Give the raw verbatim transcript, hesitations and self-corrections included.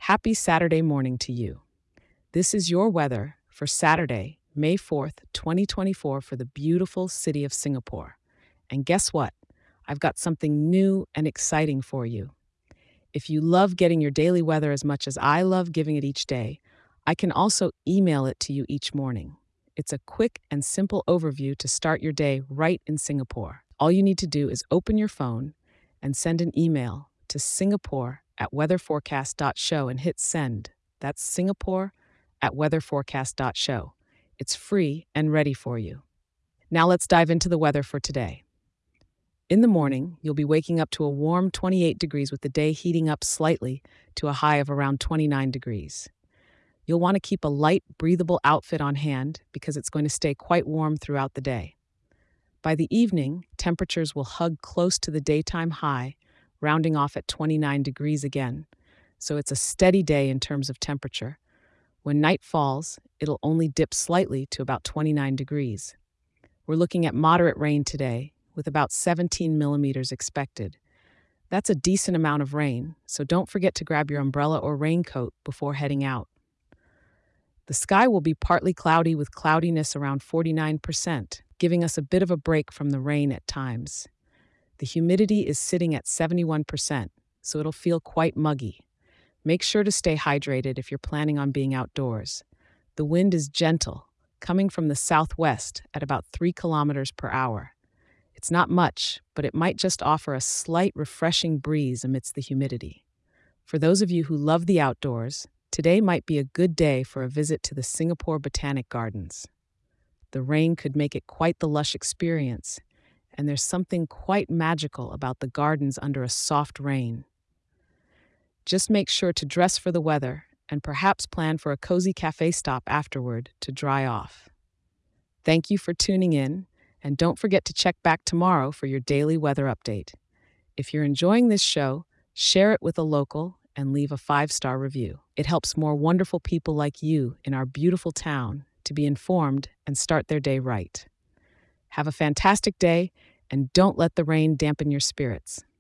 Happy Saturday morning to you. This is your weather for Saturday, May fourth, twenty twenty-four, for the beautiful city of Singapore. And guess what? I've got something new and exciting for you. If you love getting your daily weather as much as I love giving it each day, I can also email it to you each morning. It's a quick and simple overview to start your day right in Singapore. All you need to do is open your phone and send an email to Singapore at weatherforecast dot show and hit send. That's Singapore at weatherforecast dot show. It's free and ready for you. Now let's dive into the weather for today. In the morning, you'll be waking up to a warm twenty-eight degrees with the day heating up slightly to a high of around twenty-nine degrees. You'll want to keep a light, breathable outfit on hand because it's going to stay quite warm throughout the day. By the evening, temperatures will hug close to the daytime high, rounding off at twenty-nine degrees again. So it's a steady day in terms of temperature. When night falls, it'll only dip slightly to about twenty-nine degrees. We're looking at moderate rain today, with about seventeen millimeters expected. That's a decent amount of rain, so don't forget to grab your umbrella or raincoat before heading out. The sky will be partly cloudy with cloudiness around forty-nine percent, giving us a bit of a break from the rain at times. The humidity is sitting at seventy-one percent, so it'll feel quite muggy. Make sure to stay hydrated if you're planning on being outdoors. The wind is gentle, coming from the southwest at about three kilometers per hour. It's not much, but it might just offer a slight refreshing breeze amidst the humidity. For those of you who love the outdoors, today might be a good day for a visit to the Singapore Botanic Gardens. The rain could make it quite the lush experience, and there's something quite magical about the gardens under a soft rain. Just make sure to dress for the weather and perhaps plan for a cozy cafe stop afterward to dry off. Thank you for tuning in, and don't forget to check back tomorrow for your daily weather update. If you're enjoying this show, share it with a local and leave a five-star review. It helps more wonderful people like you in our beautiful town to be informed and start their day right. Have a fantastic day, and don't let the rain dampen your spirits.